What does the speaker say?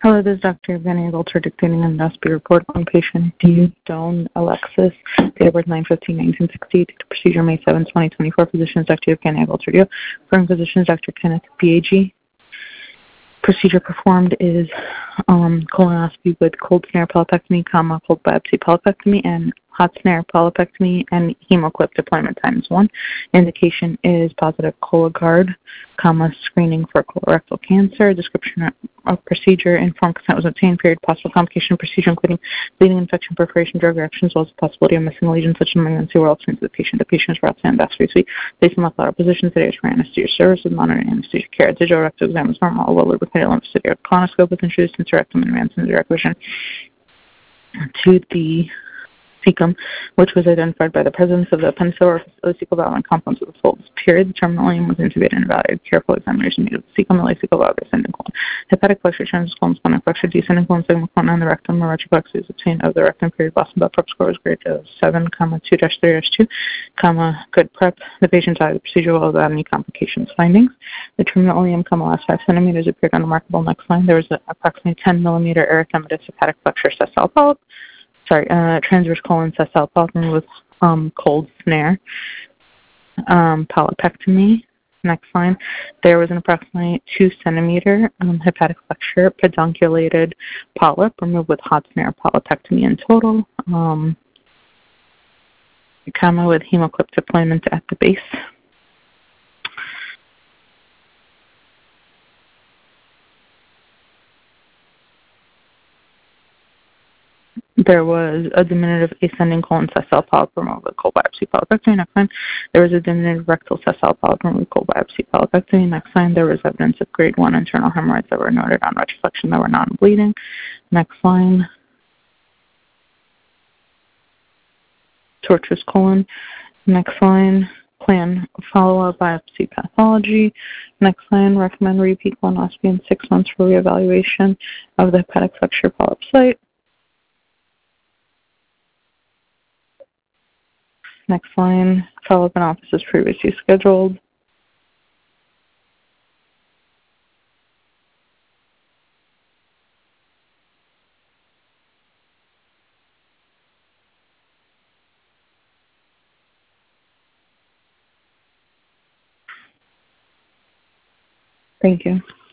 Hello, this is Dr. Evgeny Golter dictating an endoscopy report on patient D. Doan Alexis, date of birth 9/15/1960, date of procedure May 7, 2024. Physicians Dr. Evgeny Golter, firm physicians Dr. Kenneth B.A.G. Procedure performed is colonoscopy with cold snare polypectomy, cold biopsy polypectomy, and hot snare polypectomy and hemoclip deployment times 1. Indication is positive Cologuard, screening for colorectal cancer. Description of procedure, informed consent was obtained. Period. Possible complication of procedure, including bleeding, infection, perforation, drug reactions, as well as the possibility of missing lesions such as malignancy or ulcerations to the patient. The patient is brought to endoscopy suite based on lateral position. Today is for anesthesia service with monitoring anesthesia care. Digital rectal exam is normal. Well lubricated lymphocytic colonoscope was introduced into rectum and advanced into direct vision to the cecum, which was identified by the presence of the appendiceal or cecal valve and components of the folds. Period. The terminal ileum was intubated and evaluated. Careful examination needed of the cecum, the cecal valve, ascending colon. Hepatic flexure, transverse colon, splenic flexure, descending colon, segmental colon, and the rectum. A retroplexy is obtained of the rectum. Period. Boston Bell prep score was graded as 7, 2-3-2, good prep. The patient died of the procedure without any complications. Findings: the terminal ileum, last 5 centimeters appeared on a markable neck line. There was an approximately 10 millimeter erythematous hepatic flexure sessile polyp. Transverse colon sessile polyp with cold snare polypectomy. Next line, there was an approximately 2 centimeter hepatic flexure pedunculated polyp removed with hot snare polypectomy in total, with hemoclip deployment at the base. There was a diminutive ascending colon sessile polyp removed with cold biopsy polypectomy. Next line, there was a diminutive rectal sessile polyp removed with cold biopsy polypectomy. Next line, there was evidence of grade 1 internal hemorrhoids that were noted on retroflexion that were non-bleeding. Next line, tortuous colon. Next line, plan follow-up biopsy pathology. Next line, recommend repeat colonoscopy in 6 months for reevaluation of the hepatic flexure polyp site. Next line, follow-up in office as previously scheduled. Thank you.